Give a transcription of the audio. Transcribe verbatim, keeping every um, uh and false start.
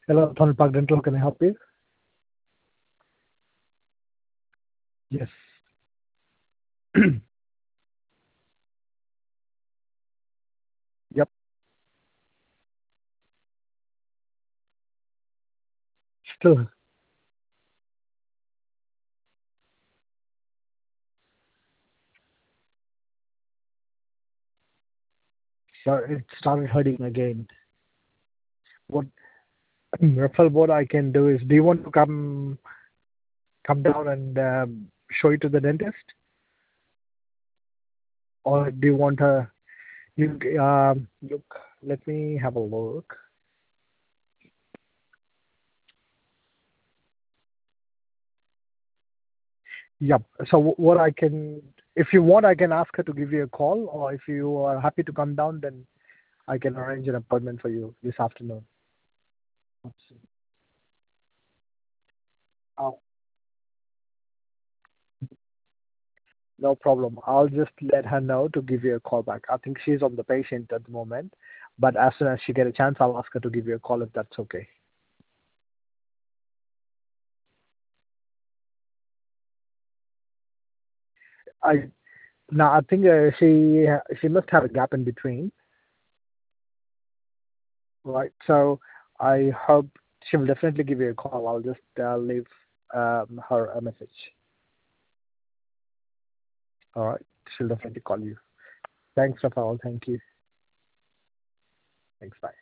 Hello, Thornton Park Dental. Can I help you? Yes. Yep. Still, so it started hurting again. What, Rafael, what I can do is, do you want to come come down and um, show it to the dentist, or do you want to? You um, look. Let me have a look. Yep. So wh- what I can, if you want, I can ask her to give you a call, or if you are happy to come down, then I can arrange an appointment for you this afternoon. Oh, no problem. I'll just let her know to give you a call back. I think she's on the patient at the moment, but as soon as she get a chance, I'll ask her to give you a call if that's okay. I Now I think uh, she she must have a gap in between, right? So I hope she will definitely give you a call. I'll just uh, leave um, her a message. All right, she'll definitely call you. Thanks, Rafael. Thank you. Thanks. Bye.